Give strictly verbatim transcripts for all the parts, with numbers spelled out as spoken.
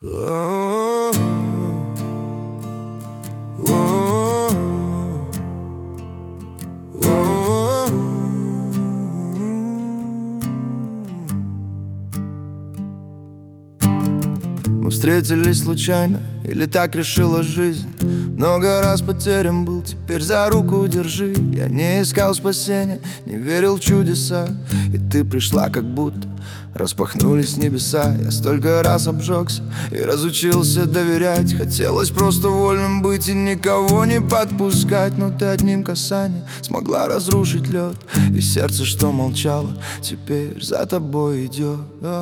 Oh, oh, oh, oh. Мы встретились случайно, или так решила жизнь. Много раз потерян был, теперь за руку держи. Я не искал спасения, не верил в чудеса, и ты пришла, как будто распахнулись небеса. Я столько раз обжегся и разучился доверять. Хотелось просто вольным быть и никого не подпускать, но ты одним касанием смогла разрушить лед, и сердце, что молчало, теперь за тобой идет.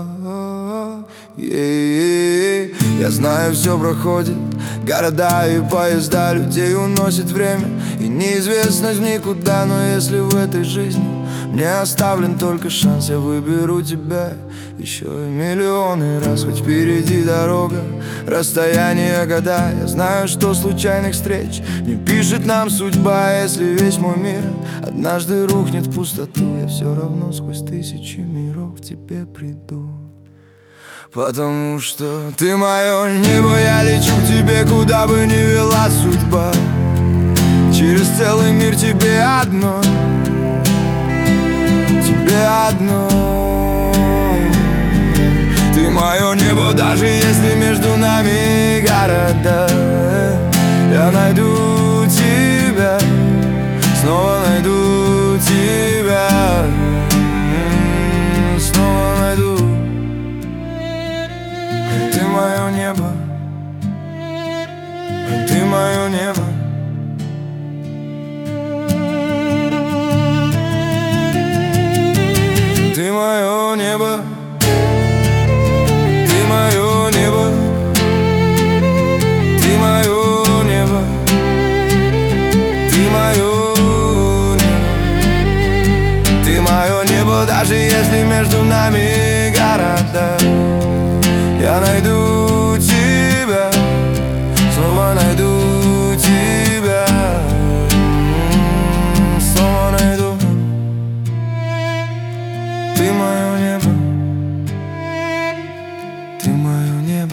Я знаю, все проходит, города и поезда, людей уносит время и неизвестность в никуда. Но если в этой жизни мне оставлен только шанс, я выберу тебя еще и миллионы раз. Хоть впереди дорога, расстояние, года. Я знаю, что случайных встреч не пишет нам судьба. Если весь мой мир однажды рухнет в пустоту, я все равно сквозь тысячи миров к тебе приду. Потому что ты мое небо, я лечу к тебе, куда бы ни вела судьба. Через целый мир тебе одно, тебе одно. Ты мое небо, даже если между нами города. Я найду тебя, снова найду тебя, снова найду. Ты мое небо, ты мое небо. Ты мое небо, ты мое небо, ты мое небо, ты мое небо. Ты мое небо, даже если между нами города. Я найду тебя, снова найду тебя, снова найду. Ты мое небо, ты мое небо.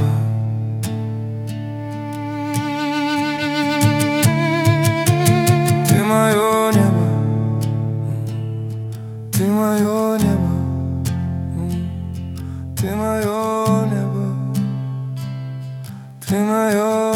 Ты мое небо, ты мое небо, ты мое небо, ты мое.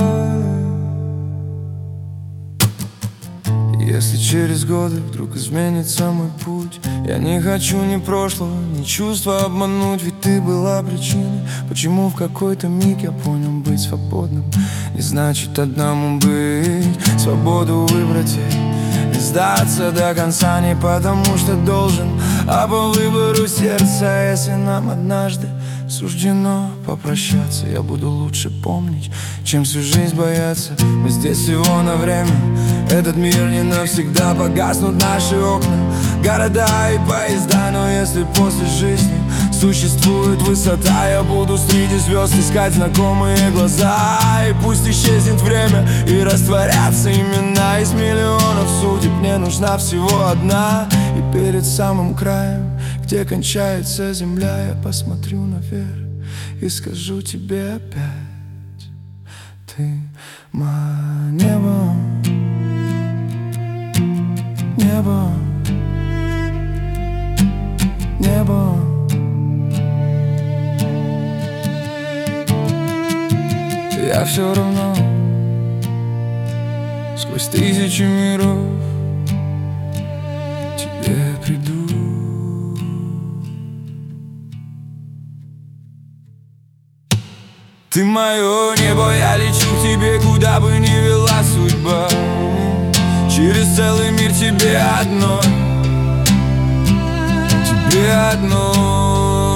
Если через годы вдруг изменится мой путь, я не хочу ни прошлого, ни чувства обмануть. Ведь ты была причиной, почему в какой-то миг я понял, быть свободным не значит одному быть. Свободу выбрать и не сдаться до конца, не потому что должен, а по выбору сердца. Если нам однажды суждено попрощаться, я буду лучше помнить, чем всю жизнь бояться. Мы здесь всего на время, этот мир не навсегда. Погаснут наши окна, города и поезда. Но если после жизни существует высота, я буду среди звезд искать знакомые глаза. И пусть исчезнет время и растворятся имена. Из миллионов судеб мне нужна всего одна. И перед самым краем, где кончается земля, я посмотрю наверх и скажу тебе опять: ты мое небо, небо, небо. Я все равно сквозь тысячи миров к тебе приду. Ты мое небо, я лечу к тебе, куда бы ни вела судьба. Через целый мир тебе одно, тебе одно.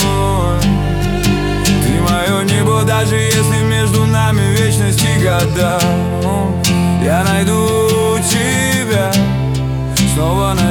Ты мое небо, даже если между нами вечность и года. Я найду тебя, снова найду.